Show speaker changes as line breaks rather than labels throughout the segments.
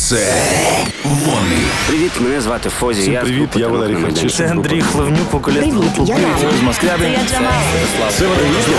Це вони.
Привіт, мене звати Фозі.
Всім привіт, я Валерій Харчишин.
Це Андрій Хлевнюк, вокаліст групи «Привіт» з Москви.
Це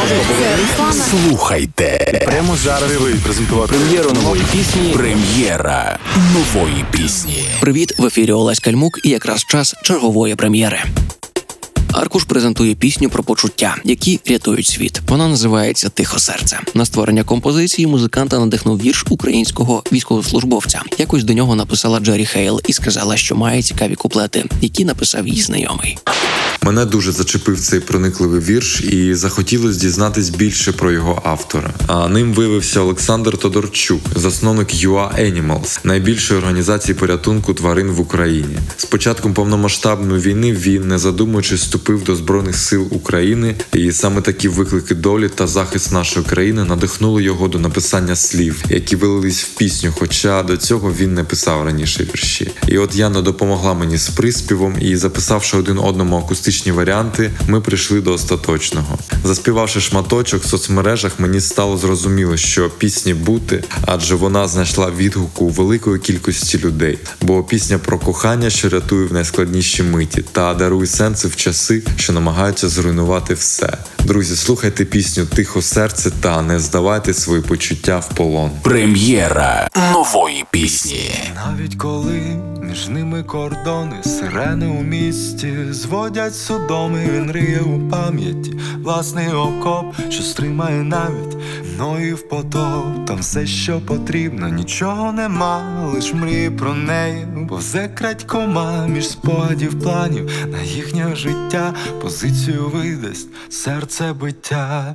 Слухайте.
прямо зараз презентувати
Прем'єру нової пісні.
Прем'єра нової пісні.
Привіт, в ефірі Олесь Кальмук і якраз час чергової прем'єри. Аркуш презентує пісню про почуття, які рятують світ. Вона називається «Тихо серце». На створення композиції музиканта надихнув вірш українського військовослужбовця. Якось до нього написала Джері Хейл і сказала, що має цікаві куплети, які написав їй знайомий.
Мене дуже зачепив цей проникливий вірш і захотілося дізнатись більше про його автора. А ним виявився Олександр Тодорчук, засновник UA Animals, найбільшої організації порятунку тварин в Україні. З початком повномасштабної війни він, не задумуючись, вступив до Збройних сил України, і саме такі виклики долі та захист нашої країни надихнули його до написання слів, які вилились в пісню, хоча до цього він не писав раніше вірші. І от Яна допомогла мені з приспівом, і записавши один одному акустичні варіанти, ми прийшли до остаточного. Заспівавши шматочок в соцмережах, мені стало зрозуміло, що пісні бути, адже вона знайшла відгук у великої кількості людей. Бо пісня про кохання, що рятує в найскладніші миті, та дарує сенси в часи, що намагаються зруйнувати все. Друзі, слухайте пісню «Тихо серце» та не здавайте свої почуття в полон.
Прем'єра нової пісні.
Навіть коли між ними кордони, сирени у місті зводять судоми, він риє у пам'яті власний окоп, що стримає навіть мною в потоп. Там все, що потрібно, нічого нема, лиш мрії про неї, повзе крадькома між спогадів планів на їхнє життя, позицію видасть серце биття.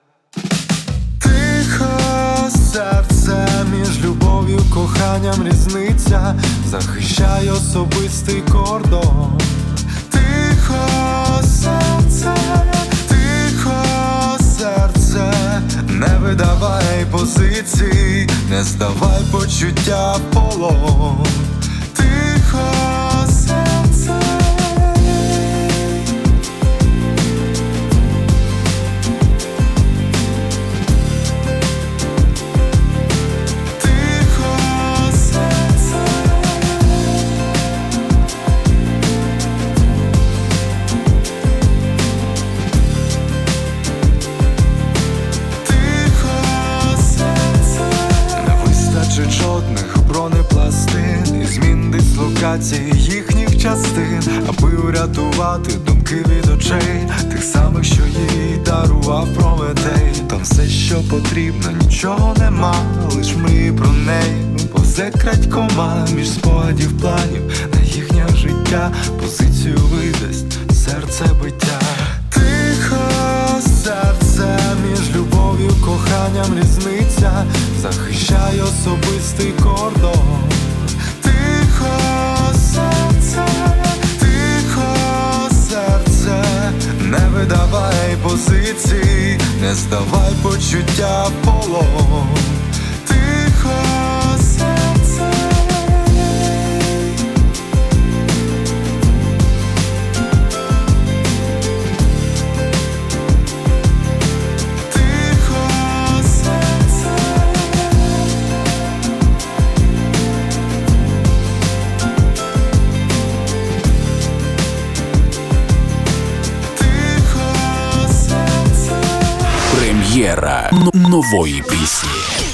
Тихо серце, між любов'ю, коханням різниця, захищай особистий кордон. Тихо серце, не видавай позицій, не здавай почуття в полон. Тихо серце. Жодних бронепластин і змін дислокації їхніх частин, аби урятувати думки від очей тих самих, що їй дарував Прометей. Там все, що потрібно, нічого нема, лиш мрії про неї, повзе крадькома між спогадів планів на їхнє життя, позицію видасть серце биття. Тихо серце, між любов'ю, коханням різниця, захищай особистий кордон. Тихо серце, не видавай позицій, не здавай почуття в полон. Тихо серце.
Прем'єра нової пісні.